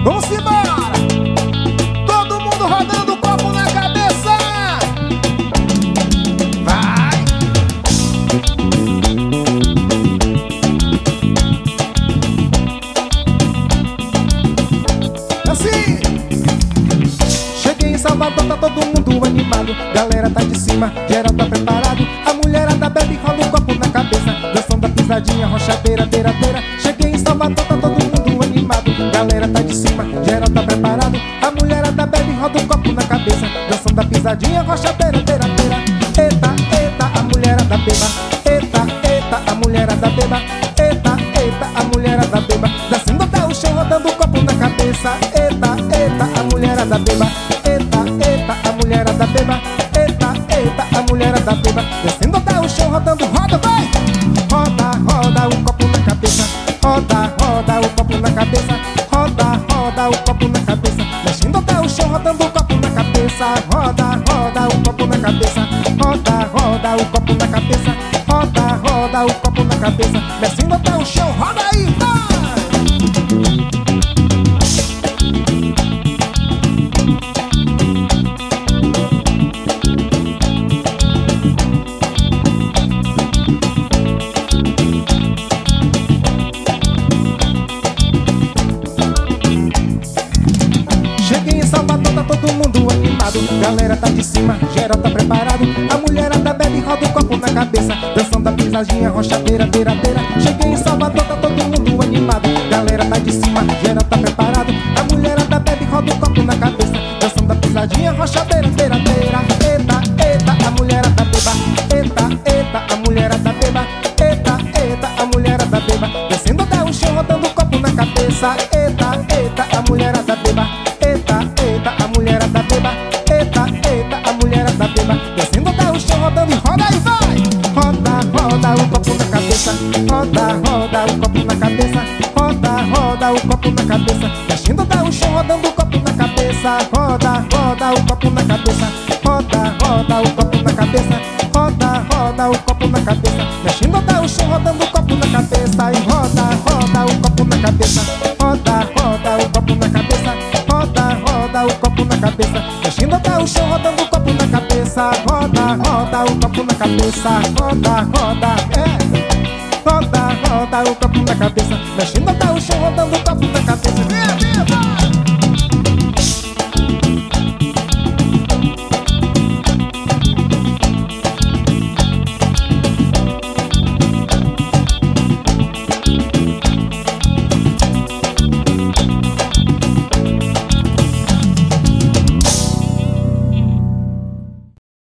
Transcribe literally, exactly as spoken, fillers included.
Vamos embora! Todo mundo rodando o copo na cabeça! Vai! Assim! Cheguei em Salvador, tá todo mundo animado. Galera tá de cima, geral tá preparado. A mulherada bebe, rola o copo na cabeça, dançando a pisadinha, rochadeira, beira, beira. Cheguei em Salvador, tá todo mundo animado. Galera tá de cima, geral tá preparado. A mulherada bebe, roda o copo na cabeça, dançando a pisadinha, rochadeira, beira, beira. Eita, eita, a mulherada beba. Eita, eita, a mulherada beba. Eita, eita, a mulherada beba, descendo até o chão, rodando o copo na cabeça. Eita, eita, a mulherada beba. Eita, eita, a mulherada beba. Eita, eita, a mulherada beba, descendo até o chão, rodando, roda, vai! Roda, roda o copo na cabeça. Roda, roda o copo na cabeça. Roda, roda o copo na cabeça, descendo até o chão, rodando o copo na cabeça. Roda, roda o copo na cabeça. Roda, roda o copo na cabeça. Roda, roda o copo na cabeça, descendo até o chão, roda aí, vai! Cheguei em Salvador, tá todo mundo animado. Galera tá de cima, geral tá preparado. A mulherada bebe, roda o copo na cabeça, dançando a pisadinha, rochadeira, beira, beira. Cheguei em Salvador, tá todo mundo animado. Galera tá de cima, geral tá preparado. A mulherada bebe, roda o copo na cabeça, dançando a pisadinha, rochadeira, beira, beira. Eita, eita, a mulherada beba. Eita, eita, a mulherada beba. Eita, eita, a mulherada beba, descendo até o chão, rodando o copo na cabeça. Eita, eita, a mulherada beba. Eita, eita, a mulherada beba. Eita, eita, a mulherada beba, descendo até o chão, rodando, roda aí, vai! Roda, roda o copo na cabeça. Roda, roda o copo na cabeça. Roda, roda o copo na cabeça, descendo até o chão, rodando o copo na cabeça. Roda, roda o copo na cabeça. Roda, roda o copo na cabeça. Roda, roda o copo na cabeça, descendo até o chão, rodando o copo na cabeça. E roda, roda o copo na cabeça. Roda, roda o copo na cabeça. Roda, roda o copo na cabeça, descendo até o chão, rodando o copo na cabeça. Roda, roda o copo na cabeça. Roda, roda, é. Roda, roda o copo na cabeça, descendo até o chão, rodando o